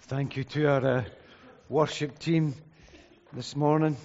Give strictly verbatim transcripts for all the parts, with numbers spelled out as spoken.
Thank you to our uh, worship team this morning.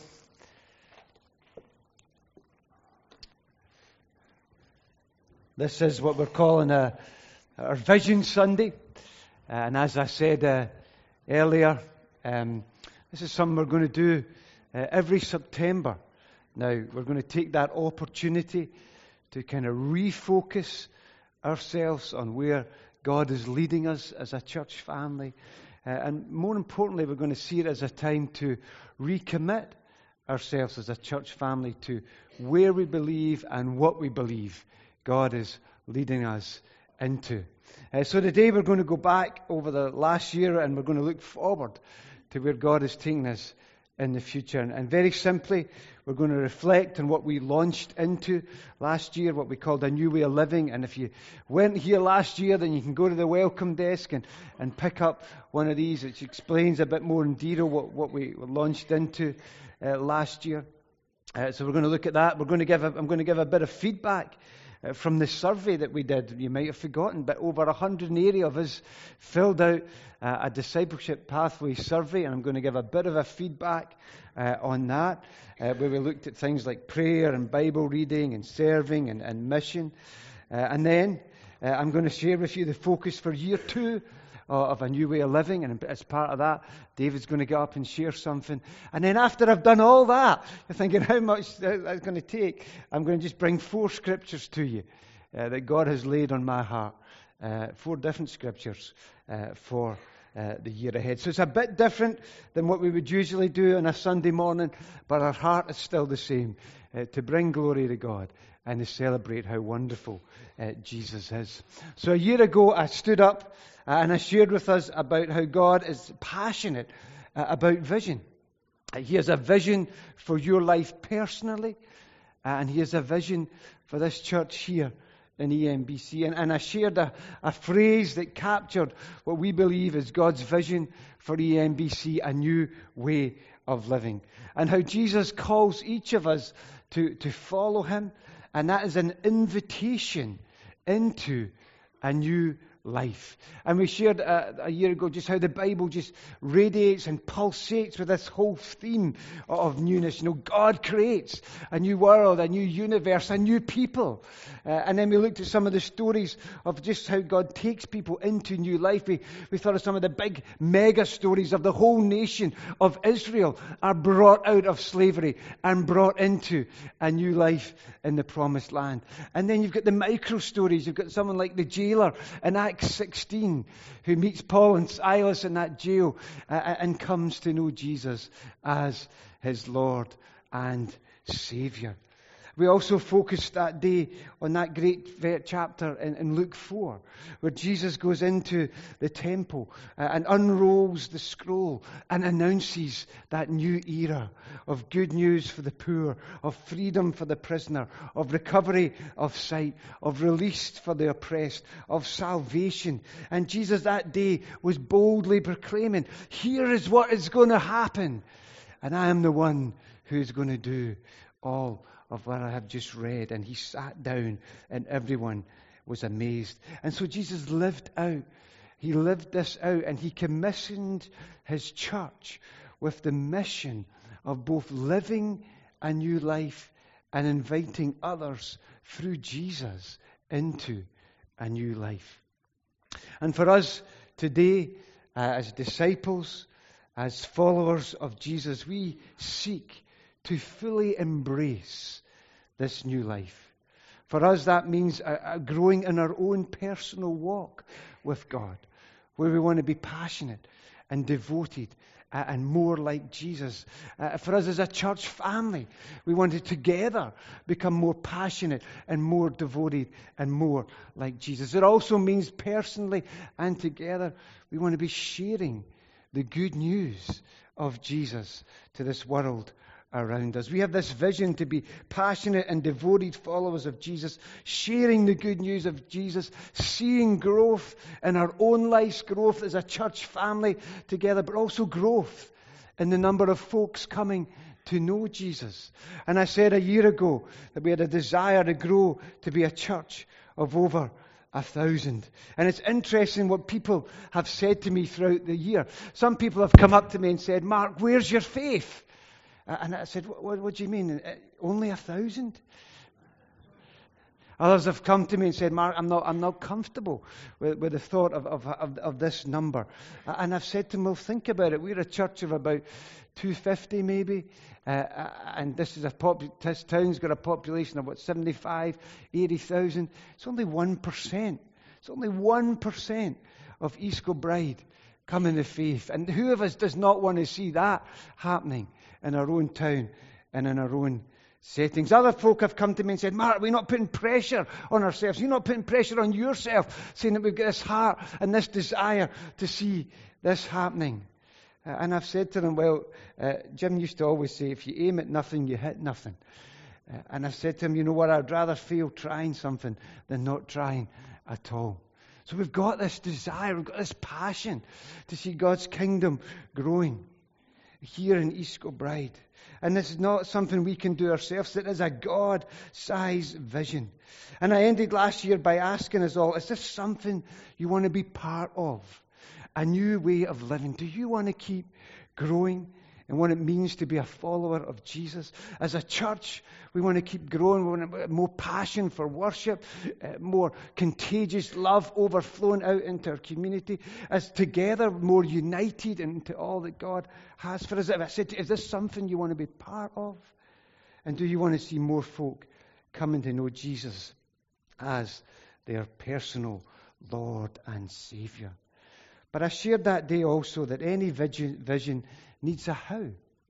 This is what we're calling a, our Vision Sunday. Uh, and as I said uh, earlier, um, this is something we're going to do uh, every September. Now, we're going to take that opportunity to kind of refocus ourselves on where God is leading us as a church family. Uh, and more importantly, we're going to see it as a time to recommit ourselves as a church family to where we believe and what we believe God is leading us into. Uh, so today we're going to go back over the last year and we're going to look forward to where God is taking us in the future. And, and very simply, we're going to reflect on what we launched into last year, what we called a new way of living. And if you weren't here last year, then you can go to the welcome desk and, and pick up one of these, which explains a bit more in detail what, what we launched into uh, last year. Uh, so we're going to look at that. We're going to give a, I'm going to give a bit of feedback uh, from the survey that we did. You might have forgotten, but over one hundred eighty of us filled out uh, a discipleship pathway survey, and I'm going to give a bit of a feedback uh, on that, uh, where we looked at things like prayer and Bible reading and serving and, and mission. Uh, and then uh, I'm going to share with you the focus for year two of a new way of living, and as part of that, David's going to get up and share something. And then after I've done all that, you're thinking how much that's going to take. I'm going to just bring four scriptures to you uh, that God has laid on my heart. Uh, four different scriptures uh, for uh, the year ahead. So it's a bit different than what we would usually do on a Sunday morning, but our heart is still the same, uh, to bring glory to God and to celebrate how wonderful uh, Jesus is. So a year ago, I stood up uh, and I shared with us about how God is passionate uh, about vision. Uh, he has a vision for your life personally, uh, and He has a vision for this church here in E M B C. And, and I shared a, a phrase that captured what we believe is God's vision for E M B C, a new way of living. And how Jesus calls each of us to, to follow Him. And that is an invitation into a new life. And we shared uh, a year ago just how the Bible just radiates and pulsates with this whole theme of newness. You know, God creates a new world, a new universe, a new people. Uh, and then we looked at some of the stories of just how God takes people into new life. We, we thought of some of the big mega stories of the whole nation of Israel are brought out of slavery and brought into a new life in the promised land. And then you've got the micro stories. You've got someone like the jailer in Acts sixteen who meets Paul and Silas in that jail uh, and comes to know Jesus as his Lord and Savior. We also focused that day on that great chapter in, in Luke four, where Jesus goes into the temple uh, and unrolls the scroll and announces that new era of good news for the poor, of freedom for the prisoner, of recovery of sight, of release for the oppressed, of salvation. And Jesus that day was boldly proclaiming, here is what is going to happen. And I am the one who is going to do all of what I have just read. And He sat down and everyone was amazed. And so Jesus lived out. He lived this out and He commissioned His church with the mission of both living a new life and inviting others through Jesus into a new life. And for us today, uh, as disciples, as followers of Jesus, we seek to fully embrace this new life. For us, that means a, a growing in our own personal walk with God, where we want to be passionate and devoted uh, and more like Jesus. Uh, for us as a church family, we want to together become more passionate and more devoted and more like Jesus. It also means personally and together, we want to be sharing the good news of Jesus to this world around us. We have this vision to be passionate and devoted followers of Jesus, sharing the good news of Jesus, seeing growth in our own lives, growth as a church family together, but also growth in the number of folks coming to know Jesus. And I said a year ago that we had a desire to grow to be a church of over a thousand. And it's interesting what people have said to me throughout the year. Some people have come up to me and said, Mark, where's your faith? And I said, what, what, what do you mean? Only a thousand? Others have come to me and said, Mark, I'm not, I'm not comfortable with, with the thought of, of, of, of this number. And I've said to them, well, think about it. We're a church of about two hundred fifty maybe. Uh, and this is a pop, this town's got a population of what, seventy-five, eighty thousand. It's only one percent. It's only one percent of East Kilbride coming to faith. And who of us does not want to see that happening in our own town and in our own settings? Other folk have come to me and said, Mark, we're not putting pressure on ourselves. You're not putting pressure on yourself, saying that we've got this heart and this desire to see this happening. Uh, and I've said to them, well, uh, Jim used to always say, if you aim at nothing, you hit nothing. Uh, and I've said to him, you know what, I'd rather fail trying something than not trying at all. So we've got this desire, we've got this passion to see God's kingdom growing here in East Kilbride. And this is not something we can do ourselves. It is a God-sized vision. And I ended last year by asking us all, is this something you want to be part of? A new way of living. Do you want to keep growing in what it means to be a follower of Jesus? As a church, we want to keep growing. We want more passion for worship, uh, more contagious love overflowing out into our community. As together, more united into all that God has for us. I said, is this something you want to be part of? And do you want to see more folk coming to know Jesus as their personal Lord and Savior? But I shared that day also that any vision, vision needs a how.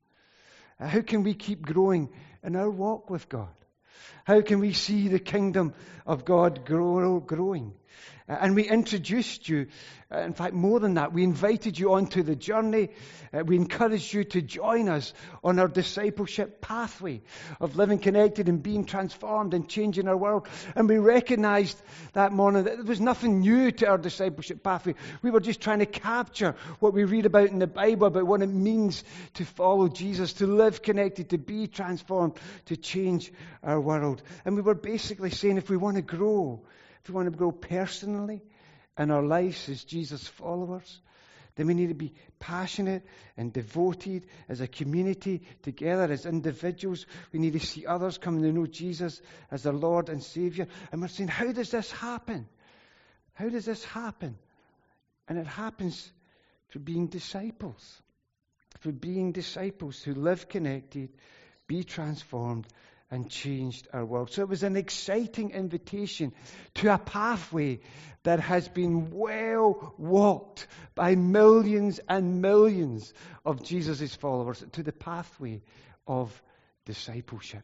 How can we keep growing in our walk with God? How can we see the kingdom of God grow, growing? Uh, and we introduced you, uh, in fact, more than that, we invited you onto the journey. Uh, we encouraged you to join us on our discipleship pathway of living connected and being transformed and changing our world. And we recognized that morning that there was nothing new to our discipleship pathway. We were just trying to capture what we read about in the Bible, about what it means to follow Jesus, to live connected, to be transformed, to change our world. And we were basically saying if we want to grow, if we want to grow personally in our lives as Jesus followers, then we need to be passionate and devoted as a community together, as individuals. We need to see others coming to know Jesus as their Lord and Savior. And we're saying, how does this happen? How does this happen? And it happens through being disciples. Through being disciples who live connected, be transformed, and changed our world. So it was an exciting invitation to a pathway that has been well walked by millions and millions of Jesus' followers, to the pathway of discipleship.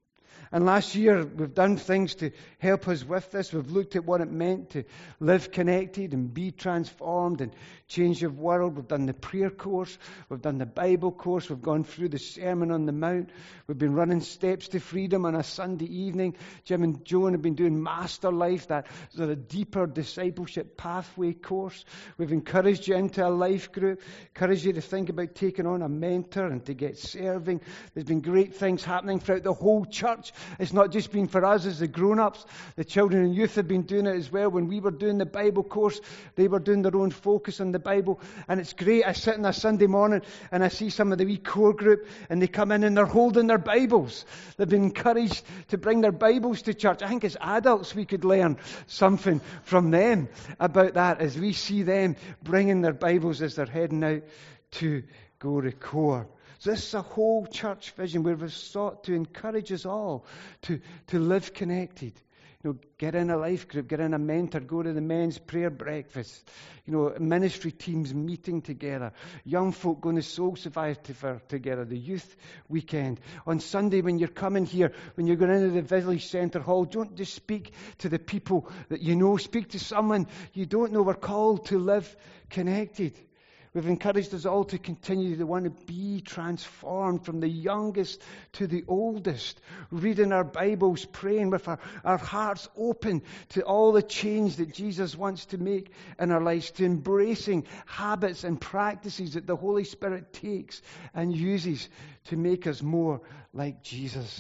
And last year, we've done things to help us with this. We've looked at what it meant to live connected and be transformed and change the world. We've done the prayer course. We've done the Bible course. We've gone through the Sermon on the Mount. We've been running Steps to Freedom on a Sunday evening. Jim and Joan have been doing Master Life, that sort of deeper discipleship pathway course. We've encouraged you into a life group, encouraged you to think about taking on a mentor and to get serving. There's been great things happening throughout the whole church. It's not just been for us as the grown-ups. The children and youth have been doing it as well. When we were doing the Bible course, they were doing their own focus on the Bible. And it's great. I sit on a Sunday morning and I see some of the wee core group and they come in and they're holding their Bibles. They've been encouraged to bring their Bibles to church. I think as adults we could learn something from them about that as we see them bringing their Bibles as they're heading out to go to core. So this is a whole church vision where we've sought to encourage us all to, to live connected. You know, get in a life group, get in a mentor, go to the men's prayer breakfast. You know, ministry teams meeting together. Young folk going to Soul Survivor together. The youth weekend. On Sunday when you're coming here, when you're going into the village centre hall, don't just speak to the people that you know. Speak to someone you don't know. We're called to live connected. We've encouraged us all to continue to want to be transformed from the youngest to the oldest, reading our Bibles, praying with our, our hearts open to all the change that Jesus wants to make in our lives, to embracing habits and practices that the Holy Spirit takes and uses to make us more like Jesus.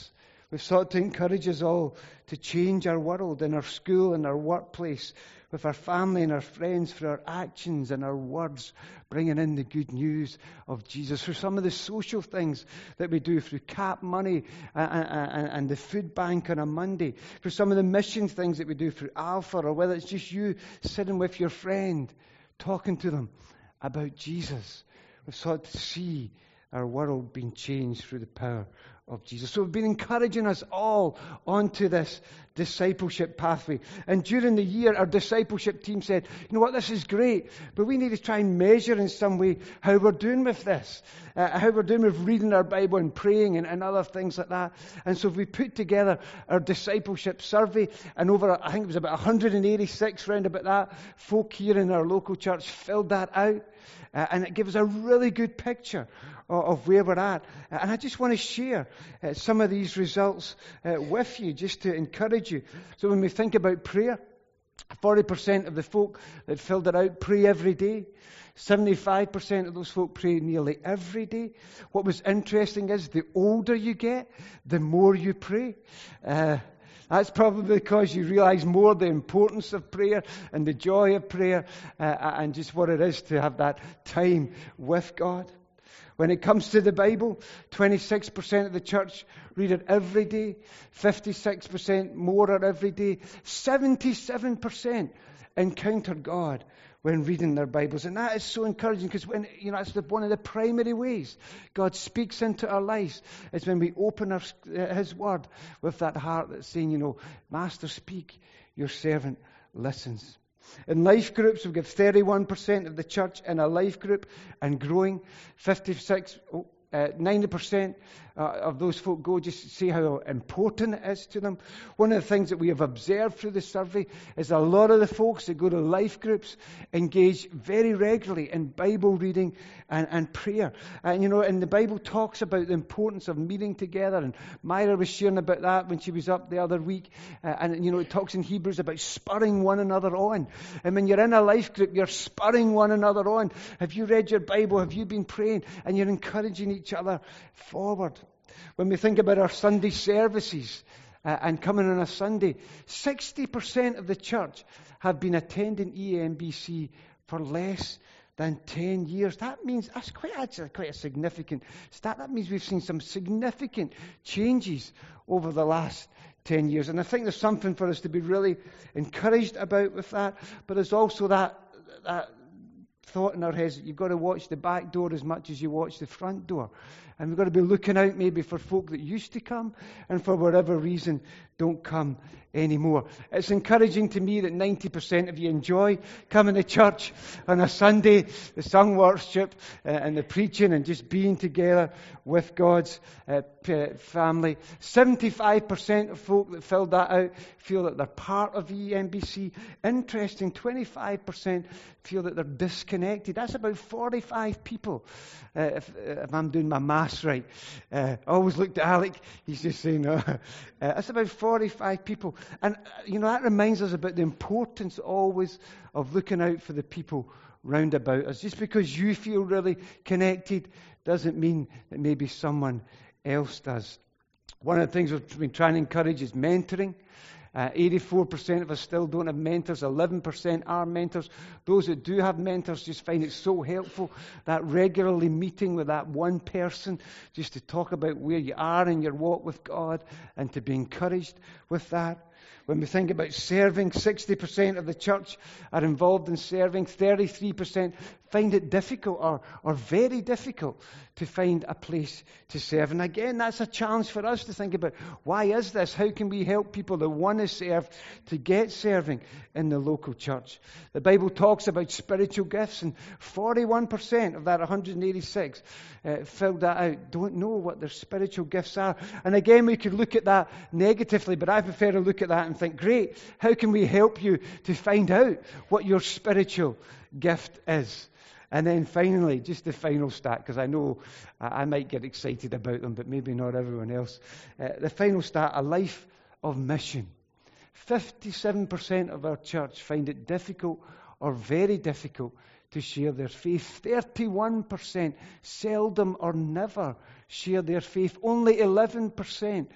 We've sought to encourage us all to change our world in our school and our workplace, with our family and our friends, through our actions and our words, bringing in the good news of Jesus. Through some of the social things that we do, through Cap Money and, and, and the food bank on a Monday, through some of the mission things that we do through Alpha, or whether it's just you sitting with your friend, talking to them about Jesus. We've sought to see our world being changed through the power of Jesus. So we've been encouraging us all onto this discipleship pathway. And during the year, our discipleship team said, you know what, this is great, but we need to try and measure in some way how we're doing with this, uh, how we're doing with reading our Bible and praying and, and other things like that. And so we put together our discipleship survey, and over, I think it was about one hundred eighty-six, round about that, folk here in our local church filled that out. Uh, and it gives us a really good picture of, of where we're at. Uh, and I just want to share uh, some of these results uh, with you, just to encourage you. So when we think about prayer, forty percent of the folk that filled it out pray every day. seventy-five percent of those folk pray nearly every day. What was interesting is the older you get, the more you pray. Uh, That's probably because you realize more the importance of prayer and the joy of prayer uh, and just what it is to have that time with God. When it comes to the Bible, twenty-six percent of the church read it every day, fifty-six percent more are every day, seventy-seven percent encounter God when reading their Bibles. And that is so encouraging, because when, you know, it's the, one of the primary ways God speaks into our lives is when we open our, uh, His Word with that heart that's saying, you know, Master, speak, your servant listens. In life groups, we've got thirty-one percent of the church in a life group and growing. fifty-six, oh, uh, ninety percent uh, of those folk go just to see how important it is to them. One of the things that we have observed through the survey is a lot of the folks that go to life groups engage very regularly in Bible reading and, and prayer. And, you know, and the Bible talks about the importance of meeting together. And Myra was sharing about that when she was up the other week. Uh, and, you know, it talks in Hebrews about spurring one another on. And when you're in a life group, you're spurring one another on. Have you read your Bible? Have you been praying? And you're encouraging each other forward. When we think about our Sunday services uh, and coming on a Sunday, sixty percent of the church have been attending E M B C for less than ten years. That means, that's quite actually quite a significant stat. That means we've seen some significant changes over the last ten years. And I think there's something for us to be really encouraged about with that. But there's also that, that thought in our heads that you've got to watch the back door as much as you watch the front door. And we've got to be looking out maybe for folk that used to come and for whatever reason don't come anymore. It's encouraging to me that ninety percent of you enjoy coming to church on a Sunday, the sung worship uh, and the preaching and just being together with God's uh, p- family. seventy-five percent of folk that filled that out feel that they're part of E M B C. Interesting, twenty-five percent feel that they're disconnected. That's about forty-five people, uh, if, if I'm doing my maths right. Uh, I always looked at Alec, he's just saying, no. uh, that's about forty-five people. And, uh, you know, that reminds us about the importance always of looking out for the people round about us. Just because you feel really connected doesn't mean that maybe someone else does. One of the things we've been trying to encourage is mentoring. Uh, eighty-four percent of us still don't have mentors. eleven percent are mentors. Those that do have mentors just find it so helpful, that regularly meeting with that one person just to talk about where you are in your walk with God and to be encouraged with that. When we think about serving, sixty percent of the church are involved in serving. thirty-three percent find it difficult or, or very difficult to find a place to serve. And again, that's a challenge for us to think about. Why is this? How can we help people that want to serve to get serving in the local church? The Bible talks about spiritual gifts, and forty-one percent of that one hundred eighty-six uh, filled that out, don't know what their spiritual gifts are. And again, we could look at that negatively, but I prefer to look at that and think, great, how can we help you to find out what your spiritual gift is? And then finally, just the final stat, because I know I might get excited about them, but maybe not everyone else. Uh, the final stat, a life of mission. fifty-seven percent of our church find it difficult or very difficult to share their faith. thirty-one percent seldom or never share their faith. Only eleven percent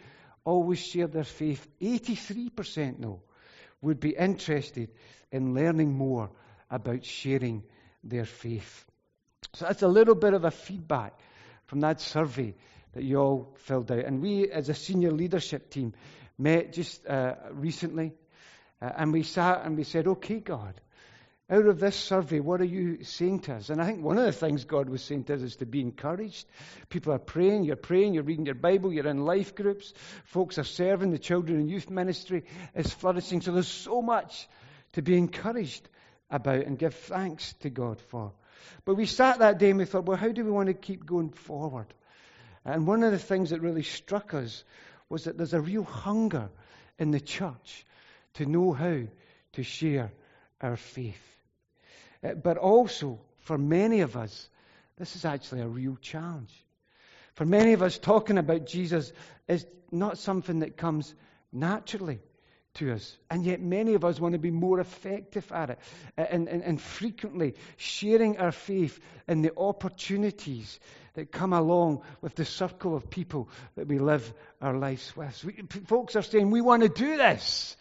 always shared their faith. eighty-three percent, though, would be interested in learning more about sharing their faith. So that's a little bit of a feedback from that survey that you all filled out. And we, as a senior leadership team, met just uh, recently, uh, and we sat and we said, okay, God, out of this survey, what are you saying to us? And I think one of the things God was saying to us is to be encouraged. People are praying, you're praying, you're reading your Bible, you're in life groups, folks are serving, the children and youth ministry is flourishing. So there's so much to be encouraged about and give thanks to God for. But we sat that day and we thought, well, how do we want to keep going forward? And one of the things that really struck us was that there's a real hunger in the church to know how to share our faith. Uh, But also, for many of us, this is actually a real challenge. For many of us, talking about Jesus is not something that comes naturally to us. And yet many of us want to be more effective at it. And, and, and frequently sharing our faith in the opportunities that come along with the circle of people that we live our lives with. We, folks are saying, we want to do this.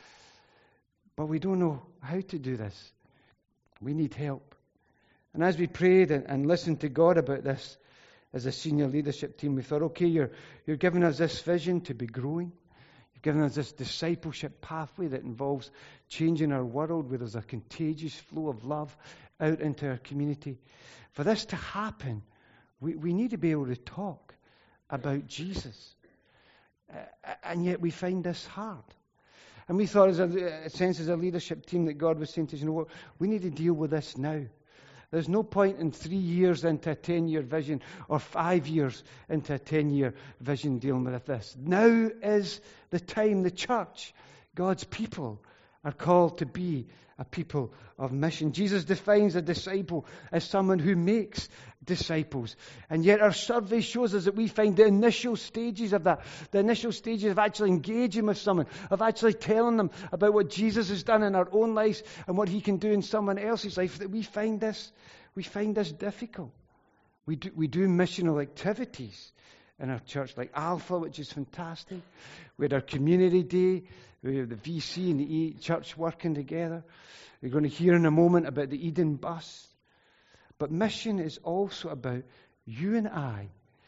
But we don't know how to do this. We need help. And as we prayed and, and listened to God about this as a senior leadership team, we thought, okay, you're, you're giving us this vision to be growing. You've given us this discipleship pathway that involves changing our world where there's a contagious flow of love out into our community. For this to happen, we, we need to be able to talk about Jesus. Uh, and yet we find this hard. And we thought, as a, a sense as a leadership team, that God was saying to us, you know what, we need to deal with this now. There's no point in three years into a ten-year vision or five years into a ten-year vision dealing with this. Now is the time. The church, God's people, are called to be a people of mission. Jesus defines a disciple as someone who makes disciples. And yet our survey shows us that we find the initial stages of that, the initial stages of actually engaging with someone, of actually telling them about what Jesus has done in our own lives and what he can do in someone else's life, that we find this, we find this difficult. We do, we do missional activities in our church, like Alpha, which is fantastic. We had our community day. We have the V C and the E church working together. We're going to hear in a moment about the Eden bus. But mission is also about you and I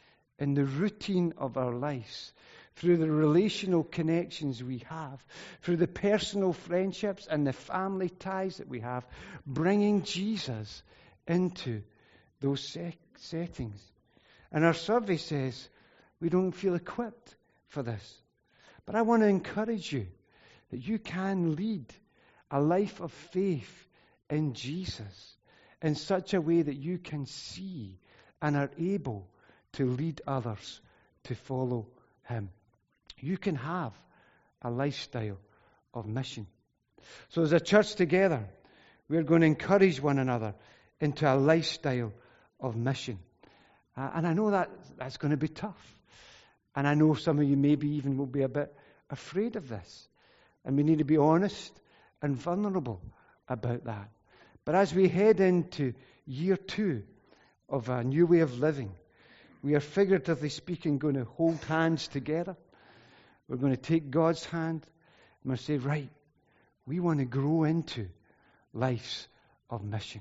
in the routine of our lives, through the relational connections we have, through the personal friendships and the family ties that we have, bringing Jesus into those se- settings. And our survey says we don't feel equipped for this. But I want to encourage you that you can lead a life of faith in Jesus in such a way that you can see and are able to lead others to follow him. You can have a lifestyle of mission. So as a church together, we're going to encourage one another into a lifestyle of mission. Uh, and I know that that's going to be tough. And I know some of you maybe even will be a bit afraid of this. And we need to be honest and vulnerable about that. But as we head into year two of a new way of living, we are, figuratively speaking, going to hold hands together. We're going to take God's hand and we'll say, right, we want to grow into lives of mission.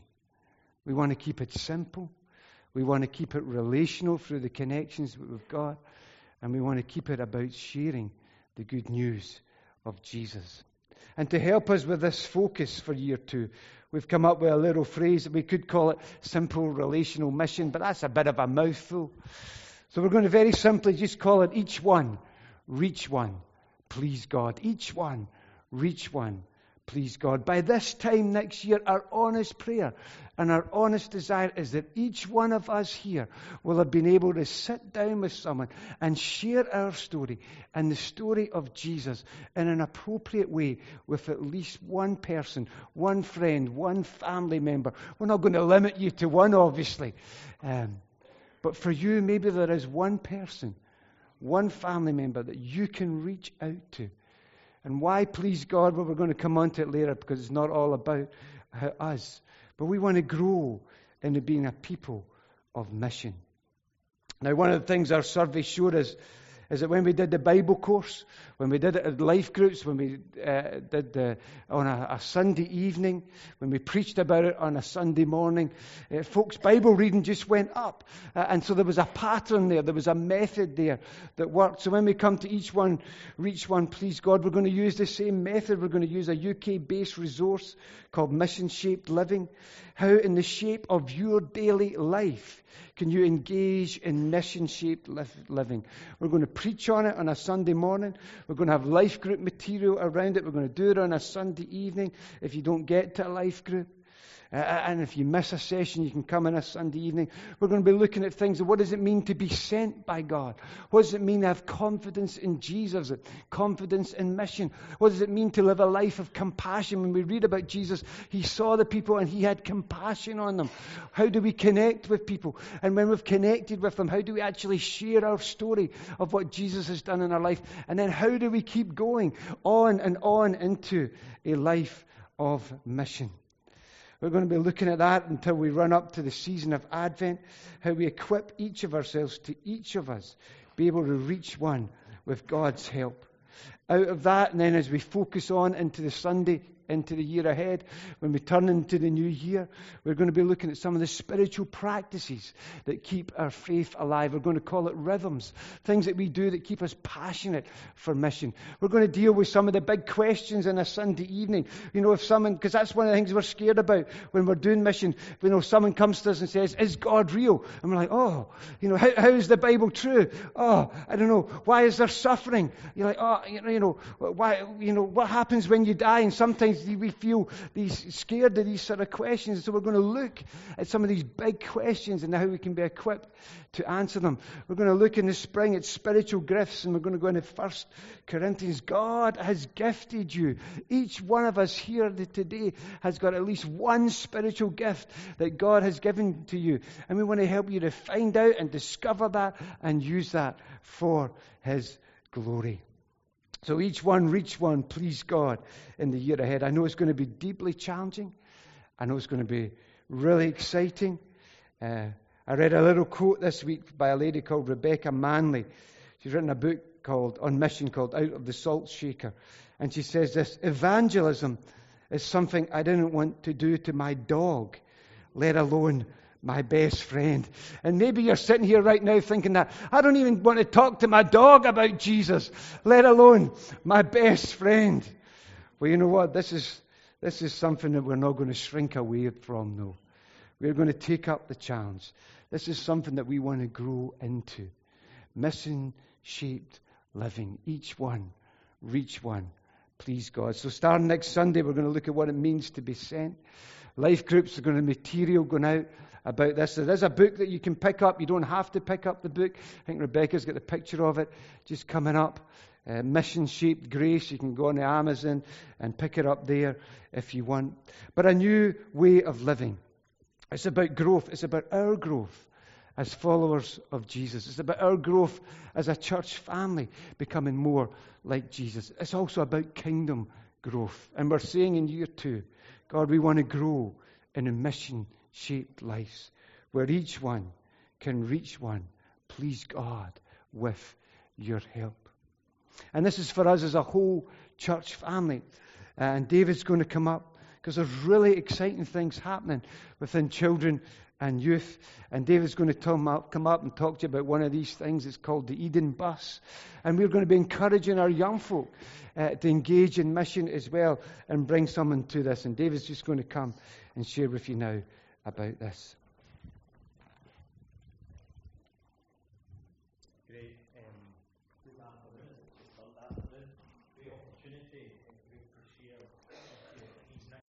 We want to keep it simple. We want to keep it relational through the connections that we've got. And we want to keep it about sharing the good news of Jesus. And to help us with this focus for year two, we've come up with a little phrase that we could call it simple relational mission, but that's a bit of a mouthful. So we're going to very simply just call it each one, reach one, please God. Each one, reach one, please God. By this time next year, our honest prayer and our honest desire is that each one of us here will have been able to sit down with someone and share our story and the story of Jesus in an appropriate way with at least one person, one friend, one family member. We're not going to limit you to one, obviously. Um, but for you, maybe there is one person, one family member that you can reach out to. And why, please God? Well, we're going to come on to it later because it's not all about us. But we want to grow into being a people of mission. Now, one of the things our survey showed us Is it when we did the Bible course, when we did it at life groups, when we uh, did the, on a, a Sunday evening, when we preached about it on a Sunday morning? Uh, folks, Bible reading just went up. Uh, and so there was a pattern there. There was a method there that worked. So when we come to each one, reach one, please God, we're going to use the same method. We're going to use a U K-based resource called Mission Shaped Living. How in the shape of your daily life can you engage in mission-shaped living? We're going to preach on it on a Sunday morning. We're going to have life group material around it. We're going to do it on a Sunday evening if you don't get to a life group. Uh, and if you miss a session, you can come on a Sunday evening. We're going to be looking at things. What does it mean to be sent by God? What does it mean to have confidence in Jesus? Confidence in mission? What does it mean to live a life of compassion? When we read about Jesus, he saw the people and he had compassion on them. How do we connect with people? And when we've connected with them, how do we actually share our story of what Jesus has done in our life? And then how do we keep going on and on into a life of mission? We're going to be looking at that until we run up to the season of Advent, how we equip each of ourselves to each of us be able to reach one with God's help. Out of that, and then as we focus on into the Sunday, into the year ahead, when we turn into the new year, we're going to be looking at some of the spiritual practices that keep our faith alive. We're going to call it rhythms, things that we do that keep us passionate for mission. We're going to deal with some of the big questions on a Sunday evening. You know, if someone, because that's one of the things we're scared about when we're doing mission. You know, someone comes to us and says, "Is God real?" And we're like, "Oh, you know, how, how is the Bible true? Oh, I don't know. Why is there suffering?" You're like, "Oh, you know, you know, why, you know, what happens when you die?" And sometimes we feel these scared of these sort of questions. So we're going to look at some of these big questions and how we can be equipped to answer them. We're going to look in the spring at spiritual gifts, and we're going to go into First Corinthians. God has gifted you. Each one of us here today has got at least one spiritual gift that God has given to you. And we want to help you to find out and discover that and use that for His glory. So each one, reach one, please God, in the year ahead. I know it's going to be deeply challenging. I know it's going to be really exciting. Uh, I read a little quote this week by a lady called Rebecca Manley. She's written a book called On Mission called Out of the Salt Shaker. And she says this: evangelism is something I didn't want to do to my dog, let alone my best friend. And maybe you're sitting here right now thinking that, I don't even want to talk to my dog about Jesus, let alone my best friend. Well, you know what? This is this is something that we're not going to shrink away from, though. We're going to take up the challenge. This is something that we want to grow into. Mission-shaped living. Each one, reach one, please God. So starting next Sunday, we're going to look at what it means to be sent. Life groups are going to be material going out about this. There is a book that you can pick up. You don't have to pick up the book. I think Rebecca's got the picture of it just coming up. Uh, Mission-Shaped Grace. You can go on to Amazon and pick it up there if you want. But a new way of living. It's about growth. It's about our growth as followers of Jesus. It's about our growth as a church family becoming more like Jesus. It's also about kingdom growth. And we're saying in year two, God, we want to grow in a mission-shaped life where each one can reach one, please God, with your help. And this is for us as a whole church family. Uh, and David's going to come up because there's really exciting things happening within children and youth. And David's going to come up, come up and talk to you about one of these things. It's called the Eden Bus. And we're going to be encouraging our young folk uh, to engage in mission as well and bring someone to this. And David's just going to come and share with you now about this. Great. Um, good afternoon. Good afternoon. Great opportunity and great to share these next.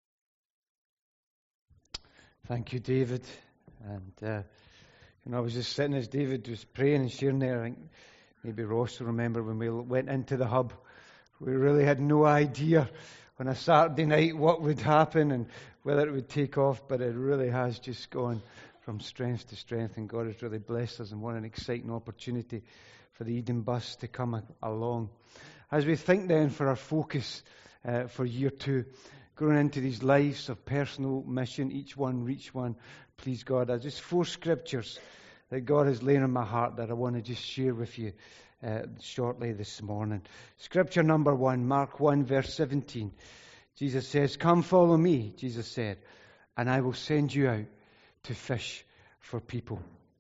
Thank you, David. And uh, you know, I was just sitting as David was praying and sharing there. I think maybe Ross will remember when we went into the hub, we really had no idea on a Saturday night what would happen and whether it would take off. But it really has just gone from strength to strength, and God has really blessed us. And what an exciting opportunity for the Eden Bus to come a- along. As we think then for our focus uh, for year two, going into these lives of personal mission, each one reach one, please God. There's just four scriptures that God has laid on my heart that I want to just share with you uh, shortly this morning. Scripture number one, Mark one, verse seventeen. Jesus says, "Come follow me," Jesus said, "and I will send you out to fish for people."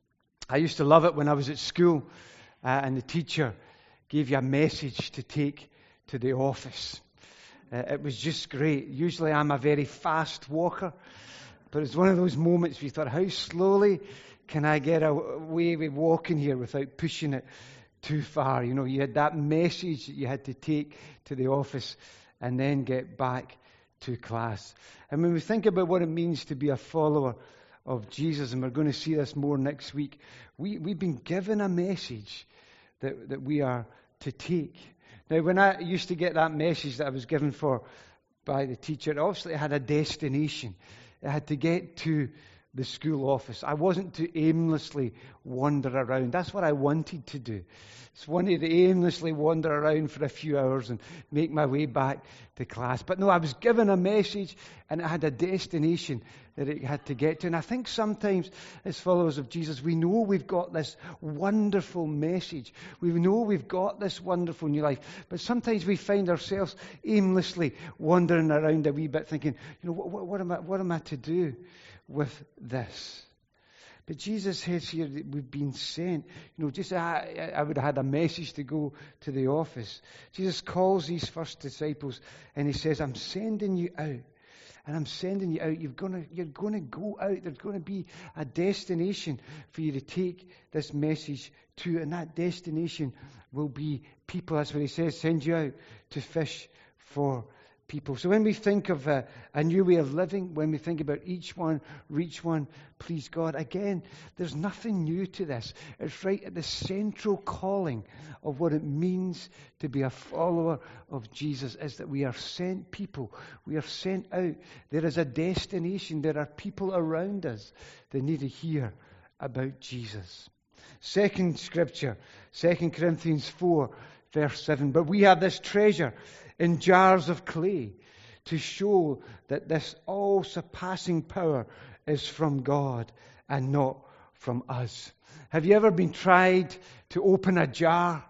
I used to love it when I was at school uh, and the teacher gave you a message to take to the office. Uh, it was just great. Usually I'm a very fast walker, but it's one of those moments where you thought, how slowly can I get away with walking here without pushing it too far? You know, you had that message that you had to take to the office and then get back to class. And when we think about what it means to be a follower of Jesus, and we're going to see this more next week, we, we've been given a message that, that we are to take. Now, when I used to get that message that I was given for by the teacher, it obviously had a destination. It had to get to the school office. I wasn't to aimlessly wander around. That's what I wanted to do. I wanted to aimlessly wander around for a few hours and make my way back to class. But no, I was given a message and it had a destination that it had to get to. And I think sometimes as followers of Jesus, we know we've got this wonderful message. We know we've got this wonderful new life. But sometimes we find ourselves aimlessly wandering around a wee bit thinking, you know, what, what, what am I, what am I to do with this? But Jesus says here that we've been sent. You know, just I, I would have had a message to go to the office. Jesus calls these first disciples and he says, I'm sending you out. And I'm sending you out. You're gonna, you're going to go out. There's going to be a destination for you to take this message to. And that destination will be people. That's what he says, send you out to fish for people. So when we think of a, a new way of living, when we think about each one, reach one, please God, again, there's nothing new to this. It's right at the central calling of what it means to be a follower of Jesus, is that we are sent people. We are sent out. There is a destination. There are people around us that need to hear about Jesus. Second scripture, Second Corinthians four, verse seven. But we have this treasure in jars of clay to show that this all-surpassing power is from God and not from us. Have you ever been tried to open a jar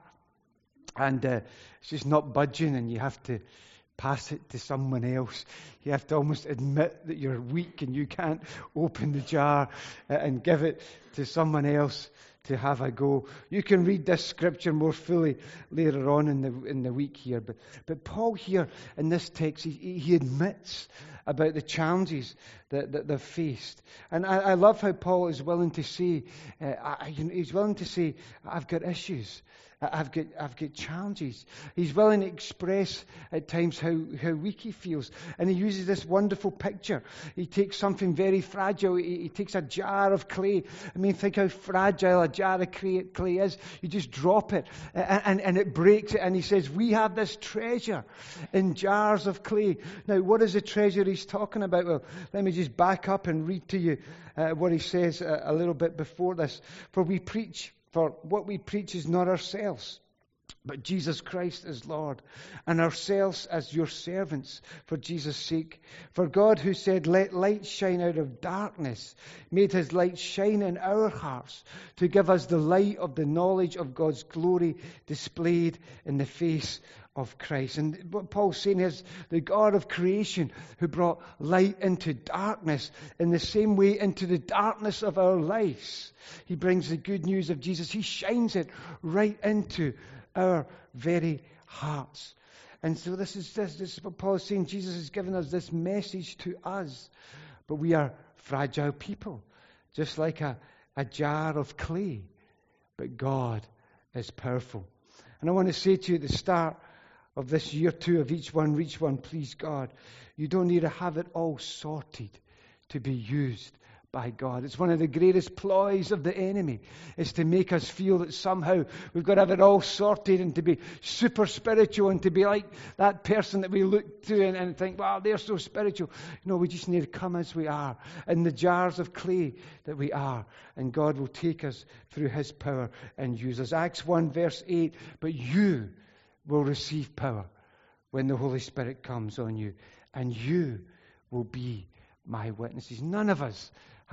and uh, it's just not budging and you have to pass it to someone else? You have to almost admit that you're weak and you can't open the jar uh, and give it to someone else to have a go. You can read this scripture more fully later on in the in the week here. But but Paul here in this text, he, he admits about the challenges that, that they've faced. And I, I love how Paul is willing to say, uh, I, he's willing to say, I've got issues. I've got I've got challenges. He's willing to express at times how, how weak he feels. And he uses this wonderful picture. He takes something very fragile. He, he takes a jar of clay. I mean, think how fragile a jar of clay, clay is. You just drop it and, and, and it breaks it. And he says, we have this treasure in jars of clay. Now, what is the treasure he's talking about? Well, let me just back up and read to you uh, what he says a, a little bit before this. For we preach For what we preach is not ourselves, but Jesus Christ as Lord, and ourselves as your servants for Jesus' sake. For God, who said, let light shine out of darkness, made his light shine in our hearts to give us the light of the knowledge of God's glory displayed in the face of Christ. And what Paul's saying is the God of creation who brought light into darkness, in the same way into the darkness of our lives, he brings the good news of Jesus. He shines it right into our very hearts. And so this is this, this is what Paul is saying. Jesus has given us this message to us. But we are fragile people, just like a, a jar of clay. But God is powerful. And I want to say to you at the start of this year two of each one, reach one, please God, you don't need to have it all sorted to be used by God. It's one of the greatest ploys of the enemy, is to make us feel that somehow we've got to have it all sorted and to be super spiritual and to be like that person that we look to and, and think, wow, they're so spiritual. No, we just need to come as we are, in the jars of clay that we are, and God will take us through his power and use us. Acts one verse eight, but you will receive power when the Holy Spirit comes on you, and you will be my witnesses. None of us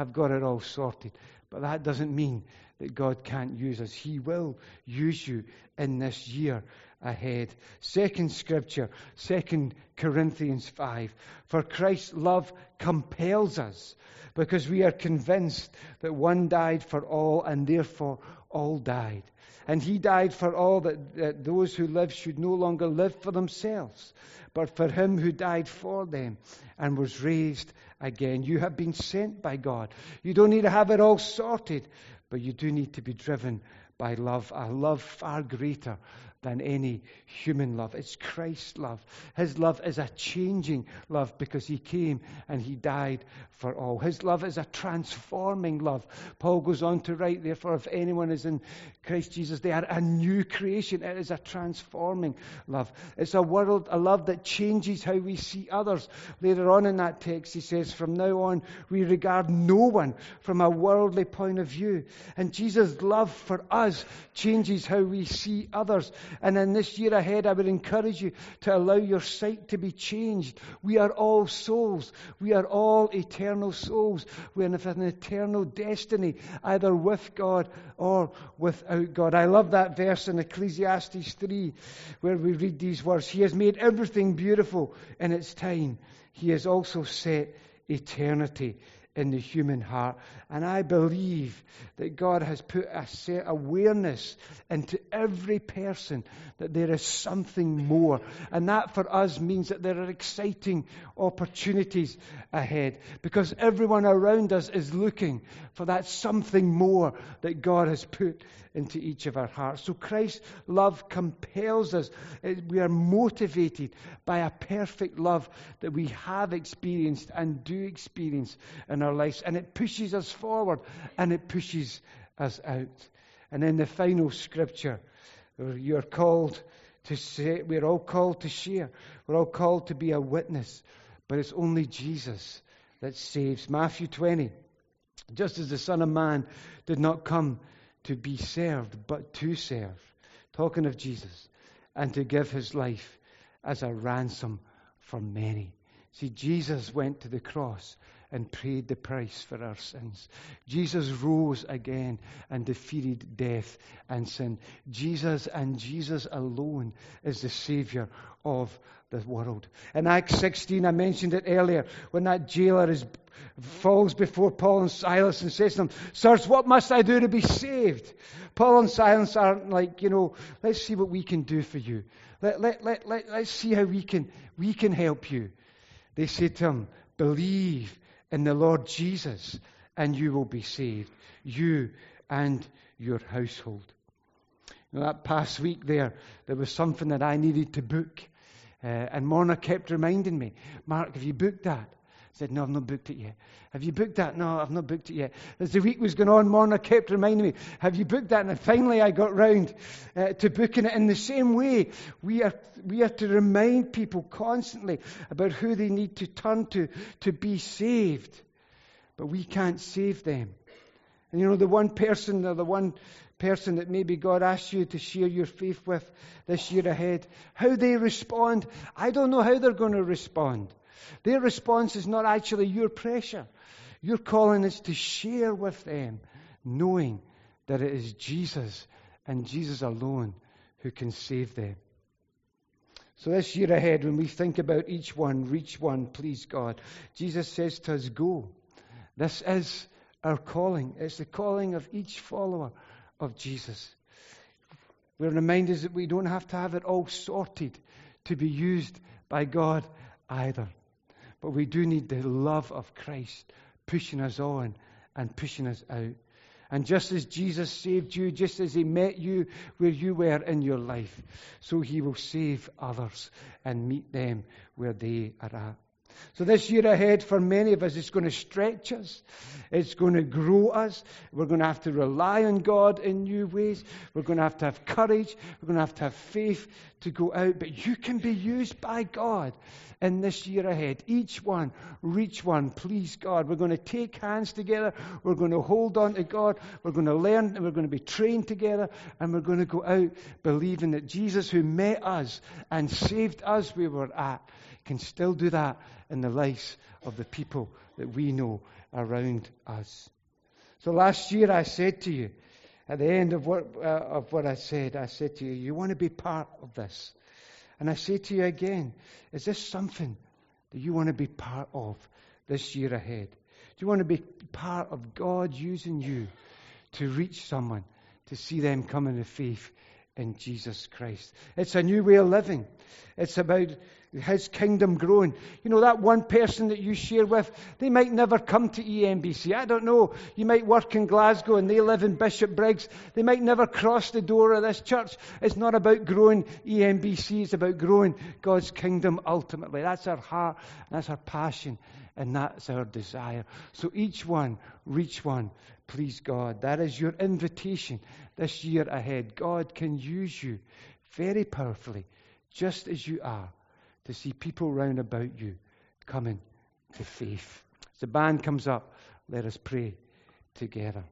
have got it all sorted. But that doesn't mean that God can't use us. He will use you in this year ahead. Second scripture, Second Corinthians five. For Christ's love compels us, because we are convinced that one died for all, and therefore all died. And he died for all, that, that those who live should no longer live for themselves, but for him who died for them and was raised again. You have been sent by God. You don't need to have it all sorted, but you do need to be driven by love, a love far greater than any human love. It's Christ's love. His love is a changing love because he came and he died for all. His love is a transforming love. Paul goes on to write, therefore, if anyone is in Christ Jesus, they are a new creation. It is a transforming love. It's a world, a love that changes how we see others. Later on in that text, he says, from now on, we regard no one from a worldly point of view. And Jesus' love for us changes how we see others. And in this year ahead, I would encourage you to allow your sight to be changed. We are all souls. We are all eternal souls. We have an eternal destiny, either with God or without God. I love that verse in Ecclesiastes three, where we read these words. He has made everything beautiful in its time. He has also set eternity in the human heart. And I believe that God has put a set awareness into every person that there is something more. And that for us means that there are exciting opportunities ahead, because everyone around us is looking for that something more that God has put into each of our hearts. So Christ's love compels us. We are motivated by a perfect love that we have experienced and do experience in our lives. And it pushes us forward and it pushes us out. And then the final scripture, you're called to say, we're all called to share. We're all called to be a witness. But it's only Jesus that saves. Matthew twenty. Just as the Son of Man did not come to be served, but to serve. Talking of Jesus. And to give his life as a ransom for many. See, Jesus went to the cross and paid the price for our sins. Jesus rose again and defeated death and sin. Jesus and Jesus alone is the Savior of the world. In Acts sixteen, I mentioned it earlier, when that jailer is, falls before Paul and Silas and says to them, sirs, what must I do to be saved? Paul and Silas aren't like, you know, let's see what we can do for you. Let, let, let, let, let's see how we can, we can help you. They say to him, believe in the Lord Jesus and you will be saved, you and your household. You know, that past week there, there was something that I needed to book. Uh, and Morna kept reminding me, Mark, have you booked that? I said, no, I've not booked it yet. Have you booked that? No, I've not booked it yet. As the week was going on, Morna kept reminding me, have you booked that? And finally I got round uh, to booking it. In the same way, we are we are to remind people constantly about who they need to turn to to be saved. But we can't save them. And you know, the one person or the one person that maybe God asks you to share your faith with this year ahead, how they respond, I don't know how they're going to respond. Their response is not actually your pressure. Your calling is to share with them, knowing that it is Jesus and Jesus alone who can save them. So this year ahead, when we think about each one, reach one, please God, Jesus says to us, go. This is our calling. It's the calling of each follower of Jesus. We're reminded that we don't have to have it all sorted to be used by God either. But we do need the love of Christ pushing us on and pushing us out. And just as Jesus saved you, just as he met you where you were in your life, so he will save others and meet them where they are at. So this year ahead, for many of us, it's going to stretch us. It's going to grow us. We're going to have to rely on God in new ways. We're going to have to have courage. We're going to have to have faith to go out. But you can be used by God in this year ahead. Each one, reach one, please God. We're going to take hands together. We're going to hold on to God. We're going to learn and we're going to be trained together. And we're going to go out believing that Jesus, who met us and saved us where we're at, can still do that in the lives of the people that we know around us. So last year I said to you, at the end of what, uh, of what I said, I said to you, you want to be part of this. And I say to you again, is this something that you want to be part of this year ahead? Do you want to be part of God using you to reach someone, to see them come into faith in Jesus Christ? It's a new way of living. It's about His kingdom growing. You know, that one person that you share with, they might never come to E M B C. I don't know. You might work in Glasgow and they live in Bishopbriggs. They might never cross the door of this church. It's not about growing E M B C. It's about growing God's kingdom ultimately. That's our heart, that's our passion, and that's our desire. So each one, reach one, please God. That is your invitation this year ahead. God can use you very powerfully, just as you are, to see people round about you coming to faith. As the band comes up, let us pray together.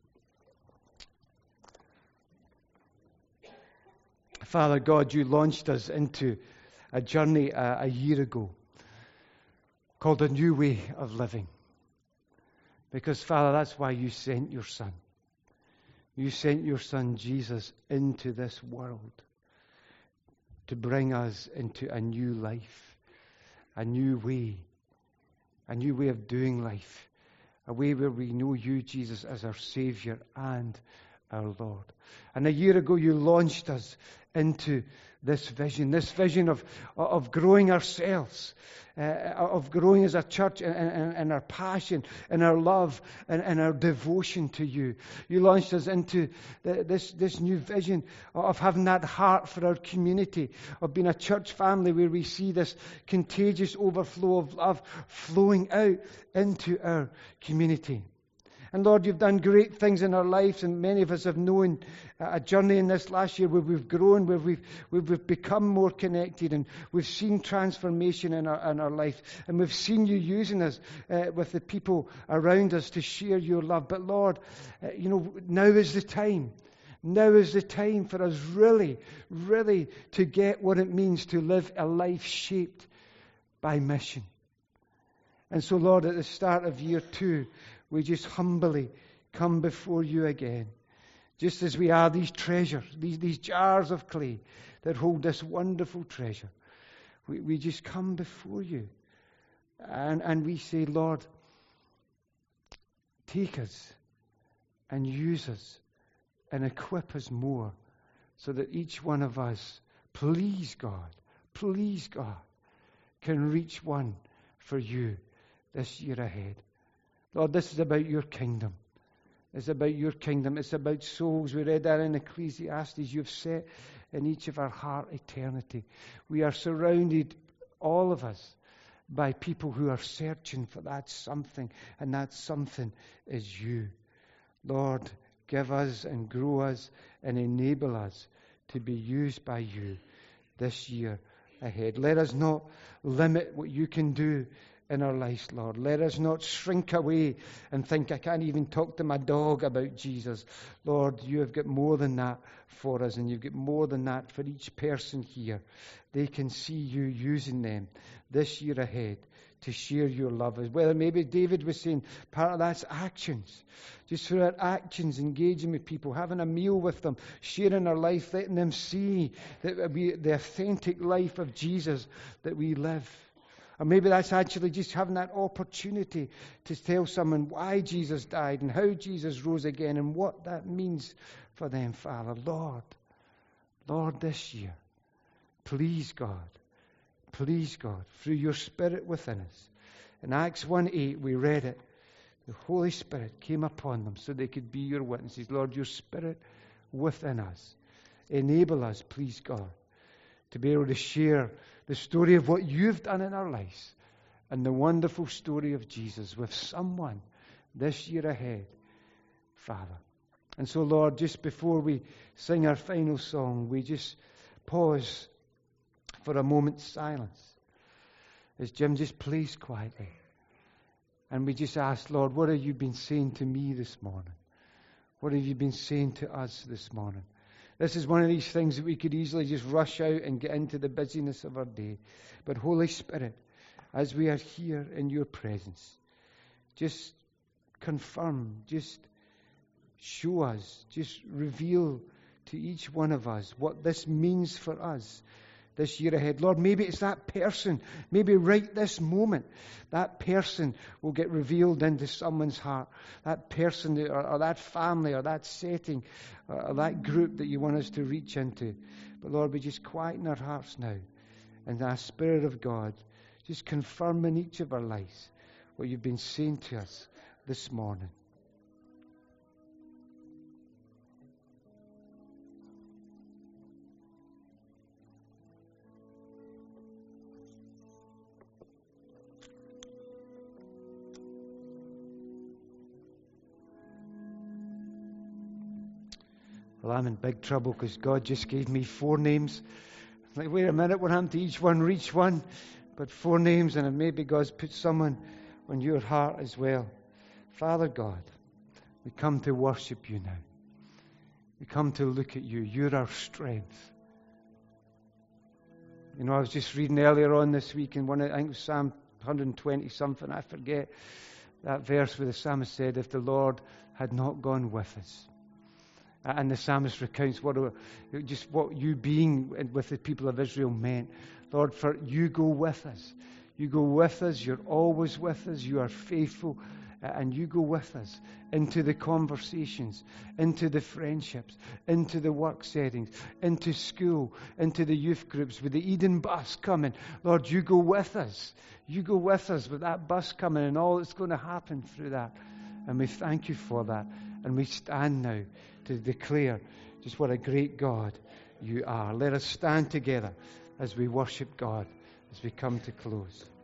Father God, you launched us into a journey a, a year ago called a new way of living. Because, Father, that's why you sent your Son. You sent your Son, Jesus, into this world to bring us into a new life, a new way, a new way of doing life, a way where we know you, Jesus, as our Savior and our Lord. And a year ago you launched us into this vision, this vision of, of growing ourselves, uh, of growing as a church in, in, in our passion, in our love, and in, in our devotion to you. You launched us into the, this, this new vision of having that heart for our community, of being a church family where we see this contagious overflow of love flowing out into our community. And Lord, you've done great things in our lives, and many of us have known a journey in this last year where we've grown, where we've, we've become more connected, and we've seen transformation in our, in our life. And we've seen you using us uh, with the people around us to share your love. But Lord, uh, you know, now is the time. Now is the time for us really, really to get what it means to live a life shaped by mission. And so, Lord, at the start of year two, we just humbly come before you again. Just as we are these treasures, these, these jars of clay that hold this wonderful treasure. We, we just come before you. And, and we say, Lord, take us and use us and equip us more so that each one of us, please God, please God, can reach one for you this year ahead. Lord, this is about your kingdom. It's about your kingdom. It's about souls. We read that in Ecclesiastes. You've set in each of our heart eternity. We are surrounded, all of us, by people who are searching for that something, and that something is you. Lord, give us and grow us and enable us to be used by you this year ahead. Let us not limit what you can do in our lives, Lord. Let us not shrink away and think, I can't even talk to my dog about Jesus. Lord, you have got more than that for us, and you've got more than that for each person here. They can see you using them this year ahead to share your love. Whether maybe David was saying part of that's actions. Just through our actions, engaging with people, having a meal with them, sharing our life, letting them see that we, the authentic life of Jesus that we live. Or maybe that's actually just having that opportunity to tell someone why Jesus died and how Jesus rose again and what that means for them, Father. Lord, Lord, this year, please God, please God, through your Spirit within us. In Acts one eight, we read it. The Holy Spirit came upon them so they could be your witnesses. Lord, your Spirit within us. Enable us, please God, to be able to share the story of what you've done in our lives and the wonderful story of Jesus with someone this year ahead, Father. And so, Lord, just before we sing our final song, we just pause for a moment's silence as Jim just plays quietly. And we just ask, Lord, what have you been saying to me this morning? What have you been saying to us this morning? This is one of these things that we could easily just rush out and get into the busyness of our day. But Holy Spirit, as we are here in your presence, just confirm, just show us, just reveal to each one of us what this means for us this year ahead. Lord, maybe it's that person, maybe right this moment, that person will get revealed into someone's heart. That person or, or that family or that setting or, or that group that you want us to reach into. But Lord, we just quieten our hearts now and the Spirit of God just confirm in each of our lives what you've been saying to us this morning. Well, I'm in big trouble because God just gave me four names. I'm like, wait a minute, what happened to each one? Reach one. But four names, and maybe God's put someone on your heart as well. Father God, we come to worship you now. We come to look at you. You're our strength. You know, I was just reading earlier on this week in one, I think it was Psalm one twenty something, I forget, that verse where the psalmist said, if the Lord had not gone with us. And the psalmist recounts what just what you being with the people of Israel meant. Lord, for you go with us. You go with us. You're always with us. You are faithful. And you go with us into the conversations, into the friendships, into the work settings, into school, into the youth groups, with the Eden bus coming. Lord, you go with us. You go with us with that bus coming and all that's going to happen through that. And we thank you for that. And we stand now to declare just what a great God you are. Let us stand together as we worship God as we come to close.